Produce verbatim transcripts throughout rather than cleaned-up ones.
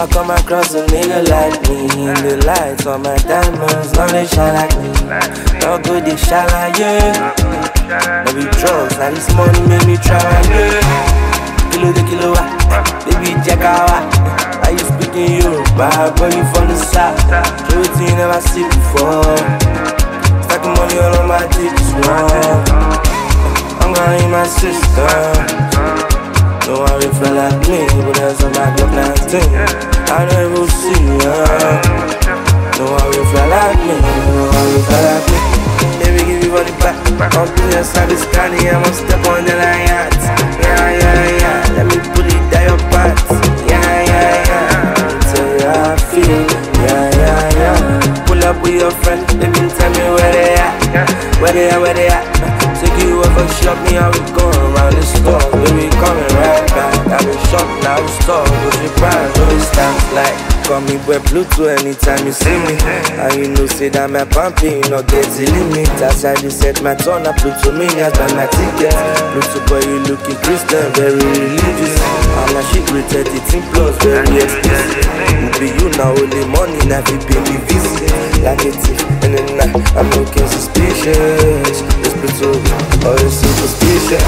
Never come across a nigga like me. In the lights on my diamonds, now they shine like me. No good, they shine like yeah. Maybe drugs, now this money make me try my yeah. Kilo de kilo, baby jackawa. Are you speaking Yoruba? Boy, you from the south. Everything you never see before. Stacking money all on my dick, wrong. I'm gonna eat my sister. No one will feel like me, but there's a Mac nineteen. I never see her. No one will feel like me, no one will feel like me. Let me give you all the back. Come to the service, Connie, I'm gonna step on the line. Yeah, yeah, yeah. Let me put it down your pants. Yeah, yeah, yeah. Let me tell you how I feel. Yeah, yeah, yeah. Pull up with your friend, let me tell me where they at. Where they at, where they at. Take you over, shop me, how we going around the store. Baby, coming right back. I've been shocked, now the store. Go to brand, no it stands like. Call me boy Bluetooth anytime you see me. And you know, say that my pumping, you know, get the limit. That's how they set my turn up, Bluetooth me, I buy my ticket. Bluetooth boy, you looking Christian, very religious. I'm like shit rated eighteen plus, very explicit. Who be you now, only money, now if you pay me visit. Like a thief, and then now, I'm looking suspicious. It's Bluetooth, oh, it's superstition.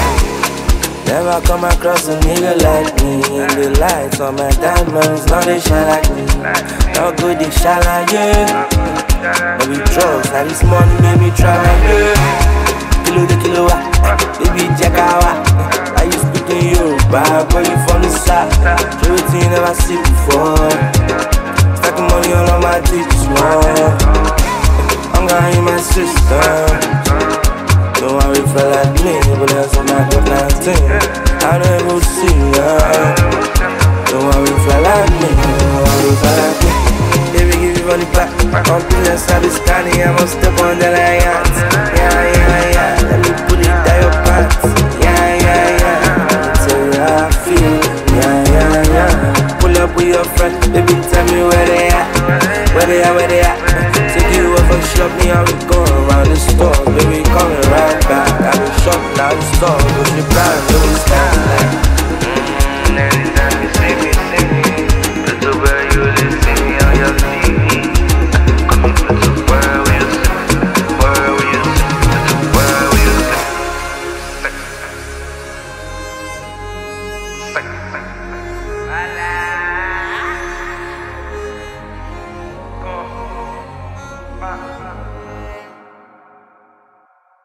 Never come across a nigga like me. In the lights on my diamonds, now they shine like me. No good, they shine like yeah. Maybe drugs, now this money made me try like yeah. Kilo de kilo, baby jackawa. Are you speaking Yoruba? Boy, you from the south. Everything you never see before. Stacking money all on my dick, wrong. I'm gonna eat my sister. No one will feel like me, but there's a Mac nineteen. I never see her. No one will feel like me, no one will feel like me. They will give you all the back. Come to the service, Connie, I'm gonna step on the line. Yeah, yeah, yeah. Let me put it down your pants. Yeah, yeah, yeah. Let me tell you how I feel. Yeah, yeah, yeah. Pull up with your friend, baby, tell me where they at. Where they at, where they at.